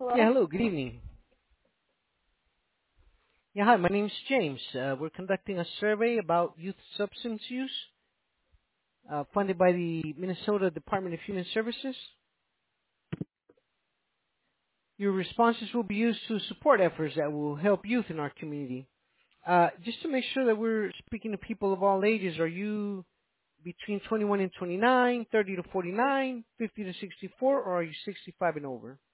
Yeah, Hello? hello, good evening. Yeah, hi, my name's James. We're conducting a survey about youth substance use, funded by the Minnesota Department of Human Services. Your responses will be used to support efforts that will help youth in our community. Just to make sure that we're speaking to people of all ages, are you between 21 and 29, 30 to 49, 50 to 64, or are you 65 and over?